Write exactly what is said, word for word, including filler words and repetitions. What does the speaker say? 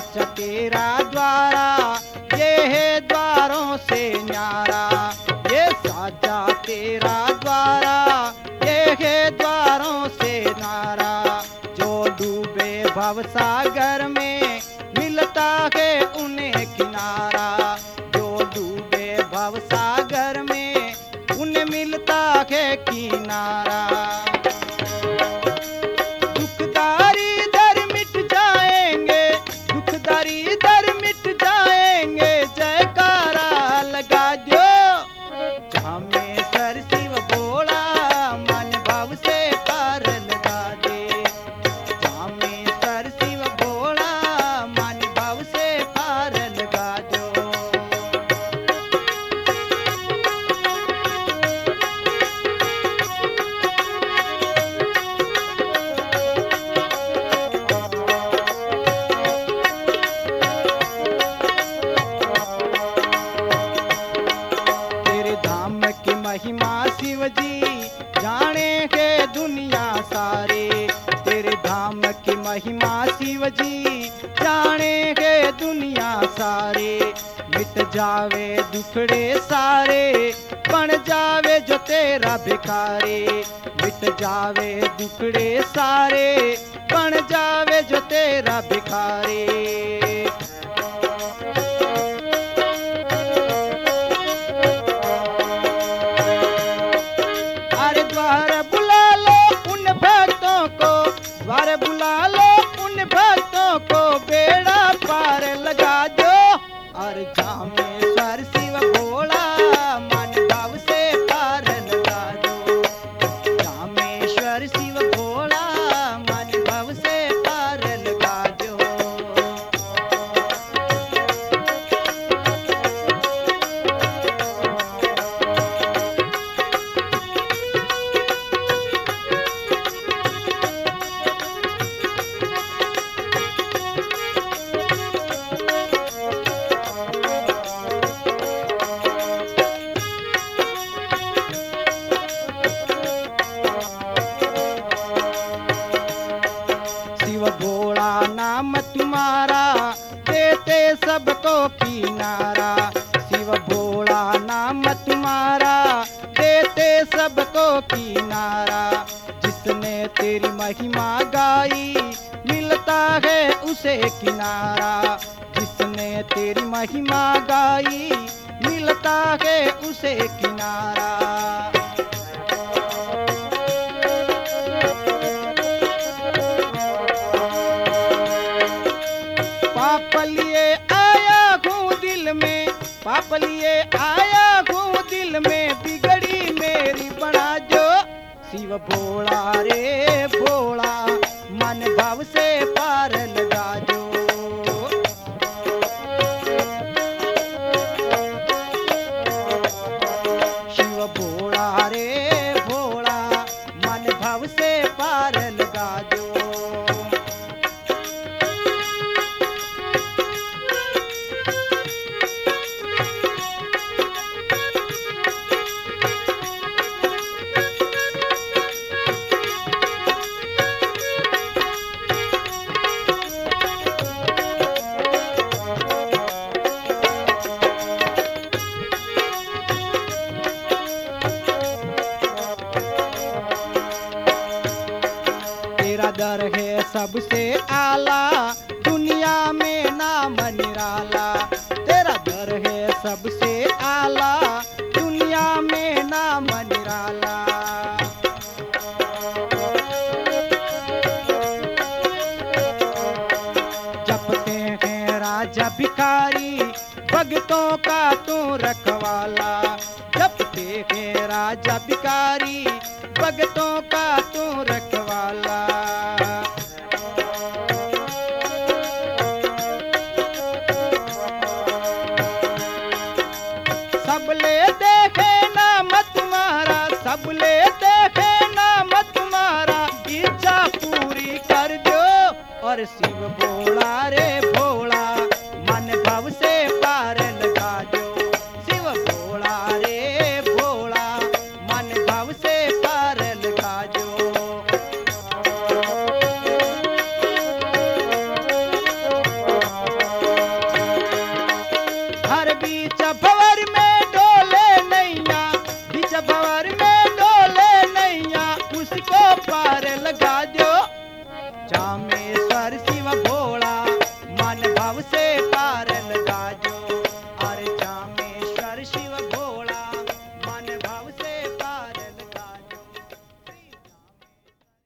साचा तेरा द्वारा, ये है द्वारों से न्यारा। ये साचा तेरा द्वारा, ये है द्वारों से न्यारा। जो डूबे भव सागर में, मिलता है उन्हें किनारा। जो डूबे भव सागर में, उन्हें मिलता है किनारा। दुखदारी दर मिट जाएंगे, दुखदारी दर मिट जाएंगे, जयकारा लगा दो। जामेश्वर शिव भोला, मन भाव से पार लगा दे। जामेश्वर शिव भोला, मन भाव से पार लगा दो। तेरे धाम की महिमा शिव जी, जाने के दुनिया सारे। तेरे धाम की महिमा शिव जी, जाने के दुनिया सारे। मिट जावे दुखड़े सारे, बन जावे जो तेरा भिखारी। मिट जावे दुखड़े सारे, बन जावे जो तेरा भिखारी। अरे द्वार बुला लो उन भक्तों को, द्वार बुला लो उन भक्तों को, बेड़ा पार लगा दो। और जामेश्वर शिव भोला, मन भाव से पार लगा दो। जामेश्वर शिव भोला, मन भाव से पार लगा दो। शिव भोला नाम तुम्हारा, देते सबको किनारा। शिव भोला नाम तुम्हारा, देते सबको किनारा। जिसने तेरी महिमा गाई, मिलता है उसे किनारा। जिसने तेरी महिमा गाई, मिलता है उसे किनारा। पाप लिए आया हूँ दिल में, पाप लिए आया हूँ दिल में, बिगड़ी मेरी बना जो। शिव भोला रे भोला, मन भाव से पार लगा जो। शिव भोला रे भोला, मन भाव से पार लगा जो। तेरा दर है सबसे आला, दुनिया में नाम निराला। तेरा दर है सबसे आला, दुनिया में नाम निराला। जपते हैं राजा भिखारी, भक्तों का तू रखवाला। जपते हैं राजा भिखारी, भक्तों का तू रखवाला। सबले देखे नाम तुम्हारा, सबले देखे नाम तुम्हारा, इच्छा पूरी कर दो। और शिव भोला रे भोला, मन भाव से पार लगा दो। शिव भोला रे भोला, मन भाव से पार लगा दो। भव से पार लगा जो।